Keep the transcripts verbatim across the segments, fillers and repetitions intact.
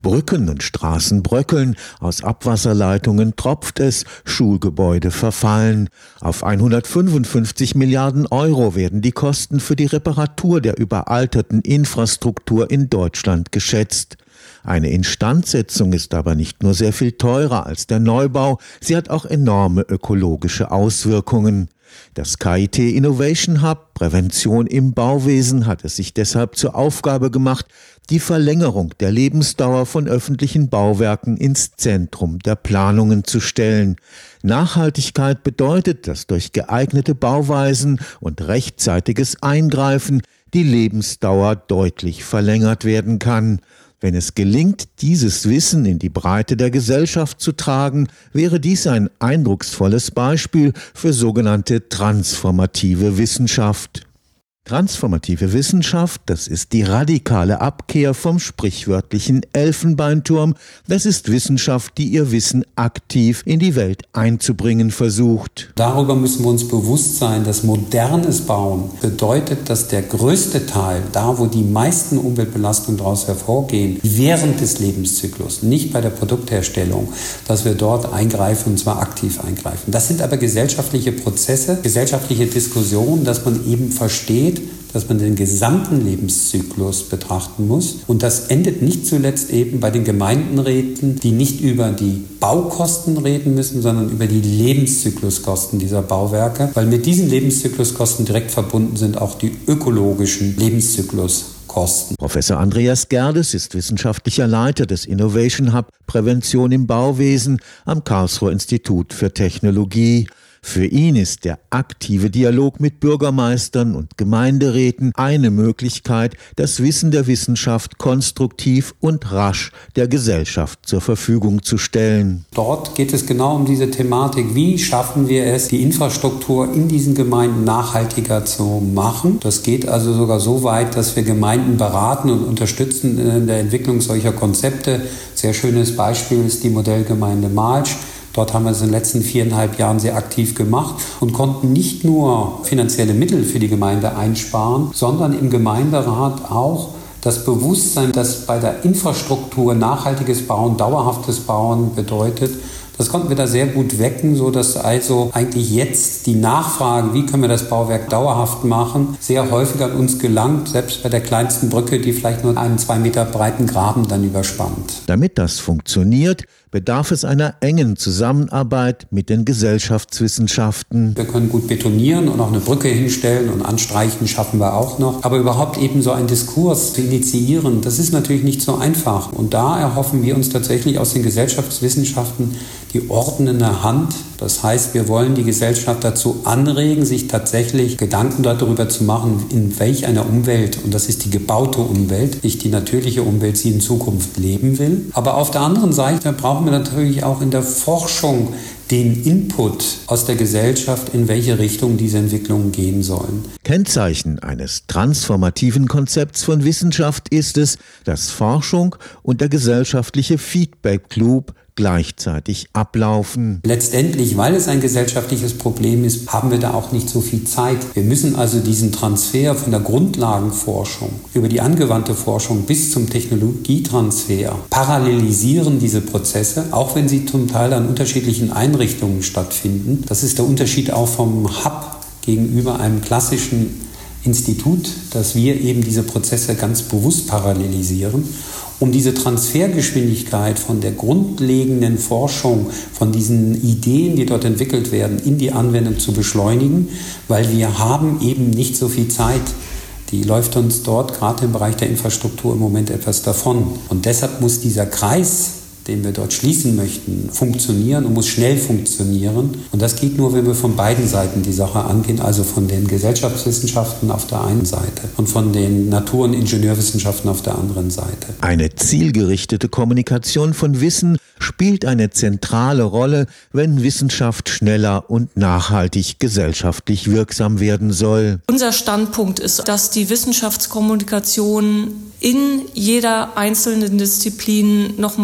Brücken und Straßen bröckeln, aus Abwasserleitungen tropft es, Schulgebäude verfallen. Auf hundertfünfundfünfzig Milliarden Euro werden die Kosten für die Reparatur der überalterten Infrastruktur in Deutschland geschätzt. Eine Instandsetzung ist aber nicht nur sehr viel teurer als der Neubau, sie hat auch enorme ökologische Auswirkungen. Das K I T Innovation Hub Prävention im Bauwesen hat es sich deshalb zur Aufgabe gemacht, die Verlängerung der Lebensdauer von öffentlichen Bauwerken ins Zentrum der Planungen zu stellen. Nachhaltigkeit bedeutet, dass durch geeignete Bauweisen und rechtzeitiges Eingreifen die Lebensdauer deutlich verlängert werden kann. Wenn es gelingt, dieses Wissen in die Breite der Gesellschaft zu tragen, wäre dies ein eindrucksvolles Beispiel für sogenannte transformative Wissenschaft. Transformative Wissenschaft, das ist die radikale Abkehr vom sprichwörtlichen Elfenbeinturm. Das ist Wissenschaft, die ihr Wissen aktiv in die Welt einzubringen versucht. Darüber müssen wir uns bewusst sein, dass modernes Bauen bedeutet, dass der größte Teil, da wo die meisten Umweltbelastungen daraus hervorgehen, während des Lebenszyklus, nicht bei der Produktherstellung, dass wir dort eingreifen und zwar aktiv eingreifen. Das sind aber gesellschaftliche Prozesse, gesellschaftliche Diskussionen, dass man eben versteht, dass man den gesamten Lebenszyklus betrachten muss. Und das endet nicht zuletzt eben bei den Gemeinderäten, die nicht über die Baukosten reden müssen, sondern über die Lebenszykluskosten dieser Bauwerke, weil mit diesen Lebenszykluskosten direkt verbunden sind auch die ökologischen Lebenszykluskosten. Professor Andreas Gerdes ist wissenschaftlicher Leiter des Innovation Hub Prävention im Bauwesen am Karlsruher Institut für Technologie. Für ihn ist der aktive Dialog mit Bürgermeistern und Gemeinderäten eine Möglichkeit, das Wissen der Wissenschaft konstruktiv und rasch der Gesellschaft zur Verfügung zu stellen. Dort geht es genau um diese Thematik, wie schaffen wir es, die Infrastruktur in diesen Gemeinden nachhaltiger zu machen. Das geht also sogar so weit, dass wir Gemeinden beraten und unterstützen in der Entwicklung solcher Konzepte. Sehr schönes Beispiel ist die Modellgemeinde Marsch. Dort haben wir es in den letzten viereinhalb Jahren sehr aktiv gemacht und konnten nicht nur finanzielle Mittel für die Gemeinde einsparen, sondern im Gemeinderat auch das Bewusstsein, dass bei der Infrastruktur nachhaltiges Bauen, dauerhaftes Bauen bedeutet. Das konnten wir da sehr gut wecken, sodass also eigentlich jetzt die Nachfrage, wie können wir das Bauwerk dauerhaft machen, sehr häufig an uns gelangt, selbst bei der kleinsten Brücke, die vielleicht nur einen zwei Meter breiten Graben dann überspannt. Damit das funktioniert, bedarf es einer engen Zusammenarbeit mit den Gesellschaftswissenschaften. Wir können gut betonieren und auch eine Brücke hinstellen und anstreichen schaffen wir auch noch. Aber überhaupt eben so einen Diskurs zu initiieren, das ist natürlich nicht so einfach. Und da erhoffen wir uns tatsächlich aus den Gesellschaftswissenschaften die ordnende Hand. Das heißt, wir wollen die Gesellschaft dazu anregen, sich tatsächlich Gedanken darüber zu machen, in welch einer Umwelt, und das ist die gebaute Umwelt, nicht die natürliche Umwelt, sie in Zukunft leben will. Aber auf der anderen Seite brauchen wir natürlich auch in der Forschung den Input aus der Gesellschaft, in welche Richtung diese Entwicklungen gehen sollen. Kennzeichen eines transformativen Konzepts von Wissenschaft ist es, dass Forschung und der gesellschaftliche Feedback-Loop gleichzeitig ablaufen. Letztendlich, weil es ein gesellschaftliches Problem ist, haben wir da auch nicht so viel Zeit. Wir müssen also diesen Transfer von der Grundlagenforschung über die angewandte Forschung bis zum Technologietransfer parallelisieren, diese Prozesse, auch wenn sie zum Teil an unterschiedlichen Einrichtungen stattfinden. Das ist der Unterschied auch vom Hub gegenüber einem klassischen Institut, dass wir eben diese Prozesse ganz bewusst parallelisieren, um diese Transfergeschwindigkeit von der grundlegenden Forschung, von diesen Ideen, die dort entwickelt werden, in die Anwendung zu beschleunigen, weil wir haben eben nicht so viel Zeit. Die läuft uns dort gerade im Bereich der Infrastruktur im Moment etwas davon. Und deshalb muss dieser Kreis, den wir dort schließen möchten, funktionieren und muss schnell funktionieren. Und das geht nur, wenn wir von beiden Seiten die Sache angehen, also von den Gesellschaftswissenschaften auf der einen Seite und von den Natur- und Ingenieurwissenschaften auf der anderen Seite. Eine zielgerichtete Kommunikation von Wissen spielt eine zentrale Rolle, wenn Wissenschaft schneller und nachhaltig gesellschaftlich wirksam werden soll. Unser Standpunkt ist, dass die Wissenschaftskommunikation in jeder einzelnen Disziplin nochmal neu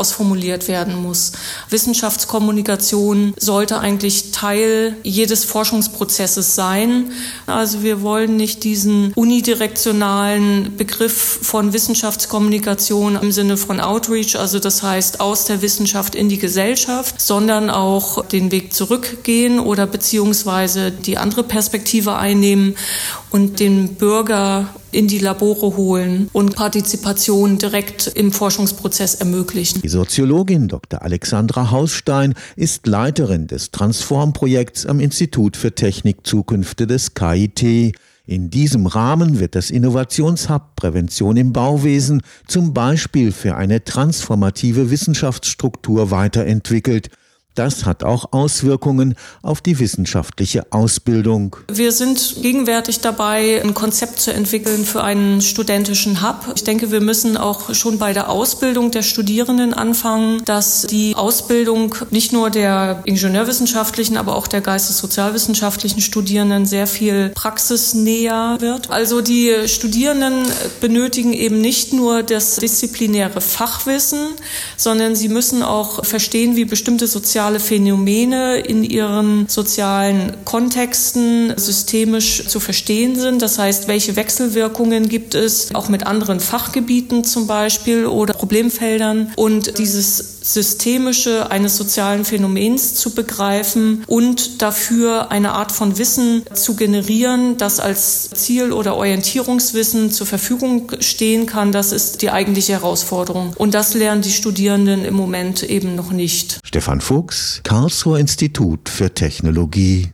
ausformuliert werden muss. Wissenschaftskommunikation sollte eigentlich Teil jedes Forschungsprozesses sein. Also wir wollen nicht diesen unidirektionalen Begriff von Wissenschaftskommunikation im Sinne von Outreach, also das heißt aus der Wissenschaft in die Gesellschaft, sondern auch den Weg zurückgehen oder beziehungsweise die andere Perspektive einnehmen und den Bürger in die Labore holen und Partizipation direkt im Forschungsprozess ermöglichen. Die Soziologin Doktor Alexandra Hausstein ist Leiterin des Transform-Projekts am Institut für Technik-Zukünfte des K I T. In diesem Rahmen wird das Innovationshub Prävention im Bauwesen zum Beispiel für eine transformative Wissenschaftsstruktur weiterentwickelt. Das hat auch Auswirkungen auf die wissenschaftliche Ausbildung. Wir sind gegenwärtig dabei, ein Konzept zu entwickeln für einen studentischen Hub. Ich denke, wir müssen auch schon bei der Ausbildung der Studierenden anfangen, dass die Ausbildung nicht nur der ingenieurwissenschaftlichen, aber auch der geistessozialwissenschaftlichen Studierenden sehr viel praxisnäher wird. Also die Studierenden benötigen eben nicht nur das disziplinäre Fachwissen, sondern sie müssen auch verstehen, wie bestimmte soziale Phänomene in ihren sozialen Kontexten systemisch zu verstehen sind. Das heißt, welche Wechselwirkungen gibt es auch mit anderen Fachgebieten zum Beispiel oder Problemfeldern, und dieses Systemische eines sozialen Phänomens zu begreifen und dafür eine Art von Wissen zu generieren, das als Ziel- oder Orientierungswissen zur Verfügung stehen kann. Das ist die eigentliche Herausforderung. Und das lernen die Studierenden im Moment eben noch nicht. Stefan Fuchs, Karlsruher Institut für Technologie.